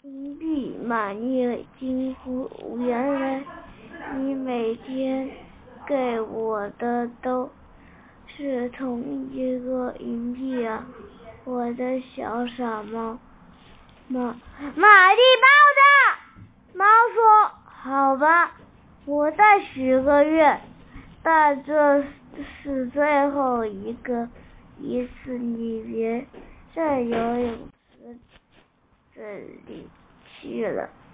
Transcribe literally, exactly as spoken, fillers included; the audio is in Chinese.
金币满月惊呼，原来你每天给我的都是同一个银币啊，我的小傻猫。马玛丽抱着猫说，好吧，我再许个愿，但这是最后一个一次，你别在游泳池这里去了。